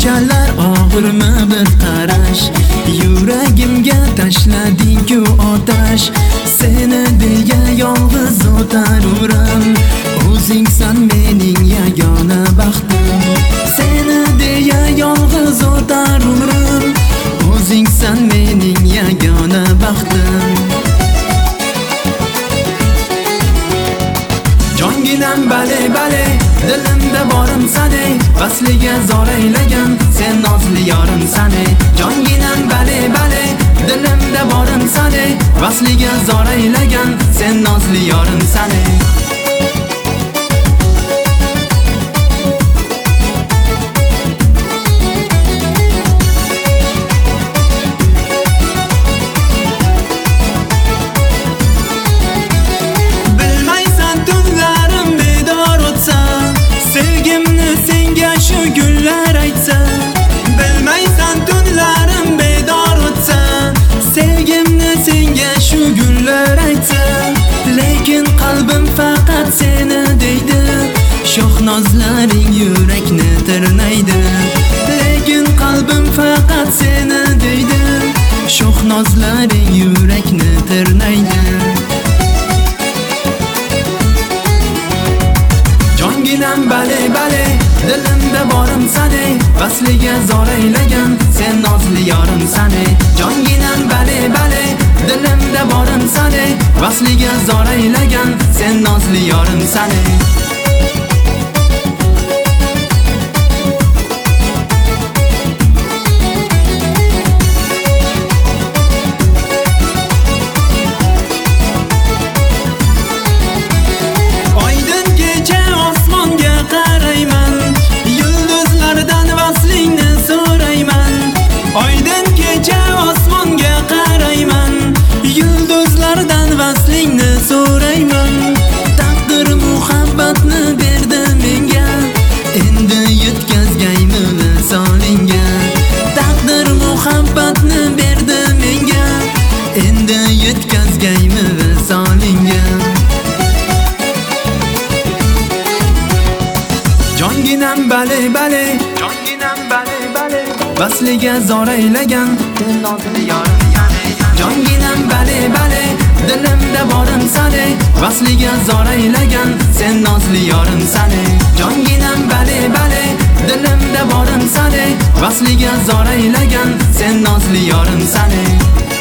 Bunchalar og'irmi bir qarash, yuragimga tashlading-ku otash. Seni deya yolg'iz o'taruram, o'zingsan mening yagona baxtim. Seni deya yolg'iz o'taruram, o'zingsan mening yagona baxtim. Jonginam bale bale, dilimda borim sane, vasliga zor aylagan sen nozli yorim sane. Jonginam bale bale, dilimda borim sane, vasliga zor aylagan sen nozli yorim sane. Gullar aytsa, bilmaysan tunlarim bedor o'tsa. Sevgimni senga shu gullar aytsa, lekin qalbim faqat seni deydi. Sho'xnozlaring yurakni tirnaydi, lekin qalbim faqat seni deydi. Sho'xnozlaring yurakni tirnaydi. Jonginam bale bale, dilimda borim sane, vasliga zor aylagan sen nozli yorim sane. Jonginam bale bale, dilimda borim sane, vasliga zor aylagan sen nozli yorim sane. Oydin kecha osmonga qarayman, yulduzlardan vaslingni so'rayman. Taqdir muhabbatni berdi menga, endi yetkazgaymi visolingga. Taqdir muhabbatni berdi menga, endi yetkazgaymi visolingga. Jonginam bale bale, jonginam bale bale, vasliga zor aylagan sen nozli yorim sane. Jonginam bale bale, dilimda borim sane, vasliga zor aylagan sen nozli yorim sane. Jonginam bale bale, dilimda borim sane, vasliga zor aylagan sen nozli yorim sane.